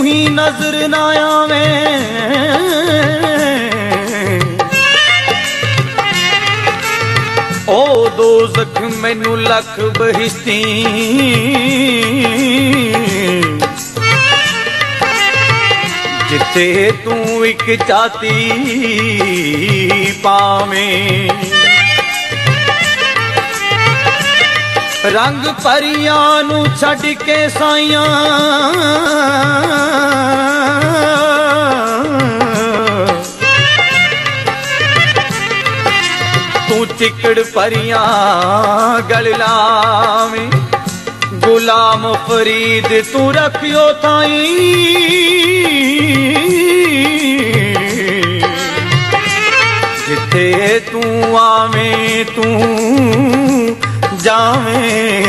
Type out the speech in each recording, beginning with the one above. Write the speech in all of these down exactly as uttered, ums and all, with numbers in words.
ही नजर ना आवे, ओ दोज़ख मैनू लख बहिश्ती, जिथे तू एक चाती पावें। रंग परियां नू छड़ के साइयां तू चिकड़ परियां गल लावें। गुलाम फरीद तू रखियो ताई, जिथे तू आवें तू जावें।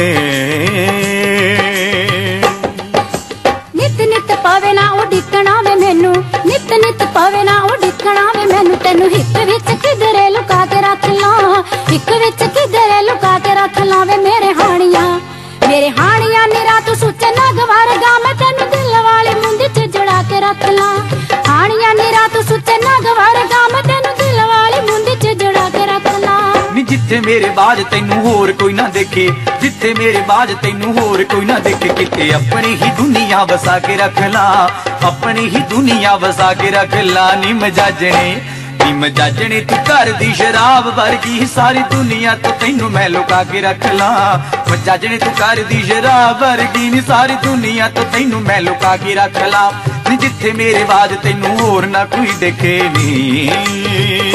नित नित पावे ना उडिकना वे मैनू, नित नित पावे ना उडिकना वे मैनू। तेनू हिक विच किधरे लुका के रख ला, हिक विच किधरे लुका के रख ला वे मेरे हानिया, मेरे हानिया निरा तू सुचे ना गवारगा। मैं तेनू दिल वाली मुंदी च जड़ा के रख ला, हानिया निरा तू सुचे ना गवारगा। मैं तेनू दिल वाली मुंदी च जड़ा के रख ला। नी जिथे मेरे बाज तैनू होर कोई ना देखे, जिथे मेरे बाज तैनू होर कोई ना देखे। किते अपनी ही दुनिया बसा के रख ला, अपनी ही दुनिया बसा के रख ला। नी मजाजने नी मजाजने तू घर दी शराब वर्गी, सारी दुनिया तो तैनू मैं लुका के रख ला। मजाजने तू घर दी शराब वर्गी, नी सारी दुनिया तो तैनू मैं लुका के रख ला। नी जिथे मेरे बाज तैनू होर ना कोई देखे नी।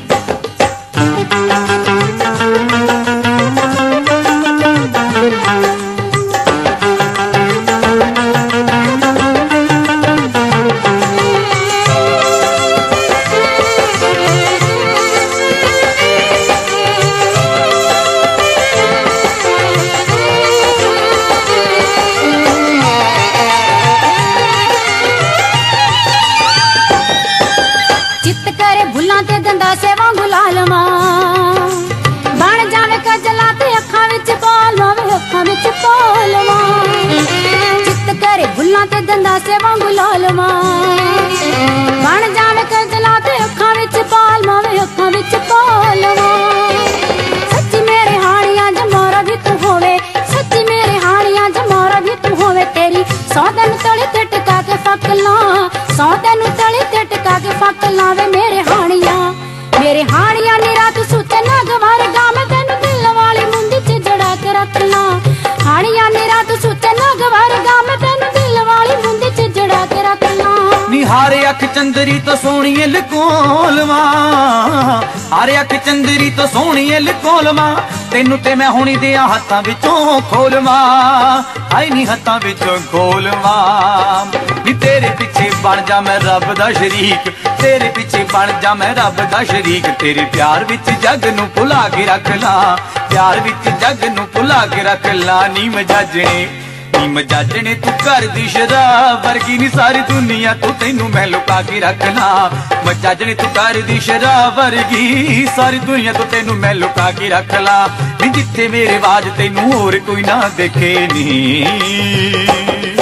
बन जावे कजला ते अखां विच पालमा वे, अखां विच पालमा। सच्ची मेरे हानिया जमारा भी तू होवे, सच्ची मेरे हानिया जमारा भी तू होवे। तेरी सौ दिन तले ते टिका के फक ला, सौ दिन तले ते टिका के फक ला वे मेरे हानिया, मेरे हानिया निरा तू सुचे ना गवारगा। मैं तेनू दिल वाली मुंदी च जड़ा के रख ला, हानिया निरा तू सुचे ना गवारगा। मैं तेनू दिल वाली मुंदी च जड़ा के रख ला। नी हारे अख चंदरी तो सोहनी लकोलवा, हारे अख चंदरी तो सोहनी लकोलवा। तेनू ते मैं हुणी दे हत्थां विचों खोलवा, हाय नी हत्थां विचों खोलवा। नी तेरे पिछे बन जा मैं रब दा शरीक, तेरे पिछे बन जा मैं रब दा शरीक। तेरे प्यार विच जग नू भुला के रख ला, प्यार विच जग नू भुला के रख ला। नी मजाजने नी मजाजने तू घर दी शराब वर्गी, नी सारी दुनिया तो तैनू मैं लुका के रख ला। मजाजने तू घर दी शराब वर्गी, सारी दुनिया तो तैनू मैं लुका के रख ला। नी जिथे मेरे बाज तैनू होर कोई ना देखे नी।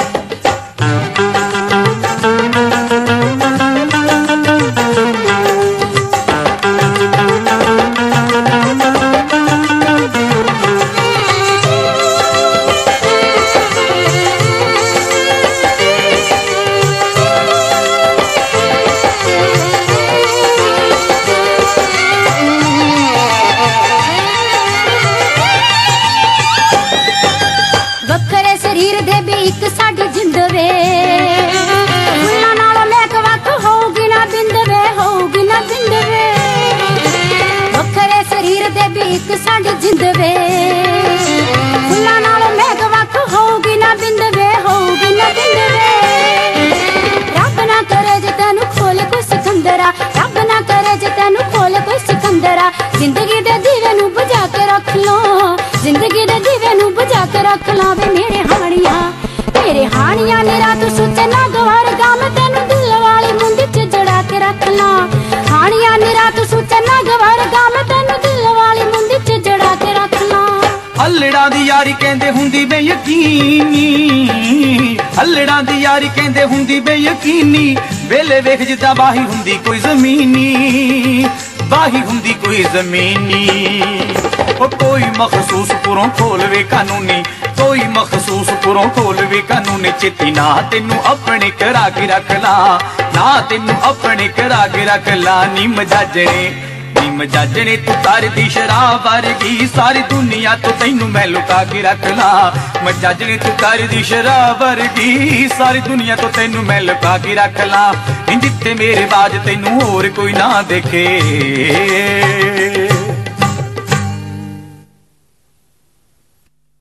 जिंदगी दे दीवे नू बुझा के रख लो, जिंदगी दे दीवे नू बुझा के रख ला वे मेरे हानिया, मेरे हानिया निरा तू सुचे ना गवारगा। मैं तेनू दिल वाली मुंदी च जड़ा के रख ला, हानिया निरा तू सुचे ना गवारगा। मैं तेनू दिल वाली मुंदी च जड़ा के रख ला। अल्लड़ा ਹੱਲੜਾਂ ਦੀ ਯਾਰੀ ਕਹਿੰਦੇ ਹੁੰਦੀ ਬੇਯਕੀਨੀ, ਹੱਲੜਾਂ ਦੀ ਯਾਰੀ ਕਹਿੰਦੇ ਹੁੰਦੀ ਬੇਯਕੀਨੀ, ਵੇਲੇ ਵੇਖ ਜਿੱਦਾਂ ਬਾਹੀ ਹੁੰਦੀ ਕੋਈ ਜ਼ਮੀਨੀ, ਬਾਹੀ ਹੁੰਦੀ ਕੋਈ ਜ਼ਮੀਨੀ। ਉਹ ਕੋਈ ਮਖਸੂਸ ਪੁਰੋਂ ਖੋਲਵੇ ਕਾਨੂੰਨੀ, ਕੋਈ ਮਖਸੂਸ ਪੁਰੋਂ ਖੋਲਵੇ ਕਾਨੂੰਨੀ, ਚੇਤੀ ਨਾ ਤੈਨੂੰ ਆਪਣੇ ਕਰਾ ਕੇ ਰੱਖ ਲਾ, ਨਾ ਤੈਨੂੰ ਆਪਣੇ ਕਰਾ ਕੇ ਰੱਖ ਲਾ। ਨੀ ਮਜਾਜਣੇ ਨੀ ਮਜਾਜਣੇ ਤੂੰ ਕਰਦੀ ਸ਼ਰਾਬ ਵਰਗੀ, ਸਾਰੀ ਦੁਨੀਆ ਤੋਂ ਤੈਨੂੰ ਮੈਂ ਲੁਕਾ ਕੇ ਰੱਖ ਲਾ। ਮਜਾਜਣੇ ਤੂੰ ਕਰਦੀ ਸ਼ਰਾਬ ਵਰਗੀ, ਸਾਰੀ ਦੁਨੀਆ ਤੋਂ ਤੈਨੂੰ ਮੈਂ ਲੁਕਾ ਕੇ ਰੱਖ ਲਾ। ਜਿੱਥੇ ਮੇਰੇ ਬਾਜ ਤੈਨੂੰ ਹੋਰ ਕੋਈ ਨਾ ਦੇਖੇ।